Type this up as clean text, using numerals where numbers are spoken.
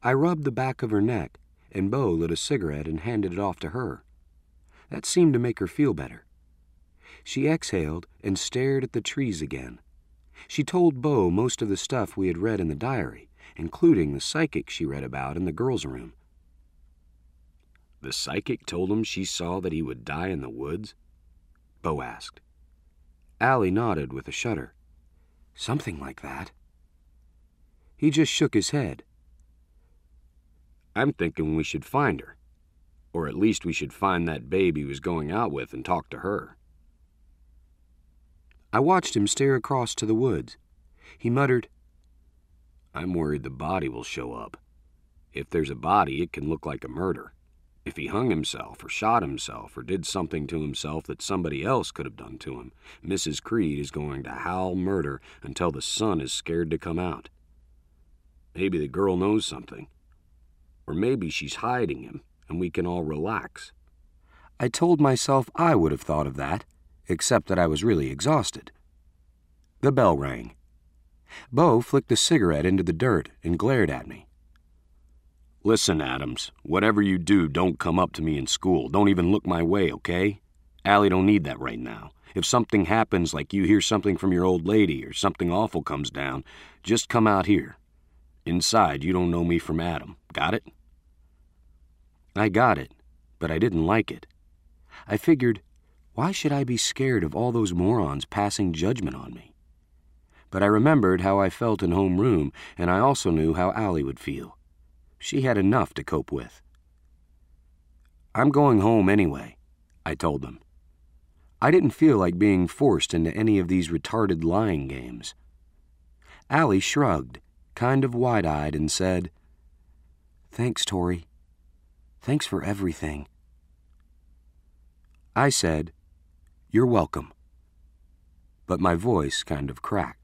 I rubbed the back of her neck, and Bo lit a cigarette and handed it off to her. That seemed to make her feel better. She exhaled and stared at the trees again. She told Bo most of the stuff we had read in the diary, including the psychic she read about in the girls' room. The psychic told him she saw that he would die in the woods? Bo asked. Allie nodded with a shudder. Something like that. He just shook his head. I'm thinking we should find her. Or at least we should find that babe he was going out with and talk to her. I watched him stare across to the woods. He muttered, I'm worried the body will show up. If there's a body, it can look like a murder. If he hung himself or shot himself or did something to himself that somebody else could have done to him, Mrs. Creed is going to howl murder until the sun is scared to come out. Maybe the girl knows something. Or maybe she's hiding him and we can all relax. I told myself I would have thought of that, except that I was really exhausted. The bell rang. Bo flicked a cigarette into the dirt and glared at me. Listen, Adams, whatever you do, don't come up to me in school. Don't even look my way, okay? Allie don't need that right now. If something happens, like you hear something from your old lady or something awful comes down, just come out here. Inside, you don't know me from Adam. Got it? I got it, but I didn't like it. I figured, why should I be scared of all those morons passing judgment on me? But I remembered how I felt in homeroom, and I also knew how Allie would feel. She had enough to cope with. I'm going home anyway, I told them. I didn't feel like being forced into any of these retarded lying games. Allie shrugged, kind of wide-eyed, and said, Thanks, Tori. Thanks for everything. I said, You're welcome. But my voice kind of cracked.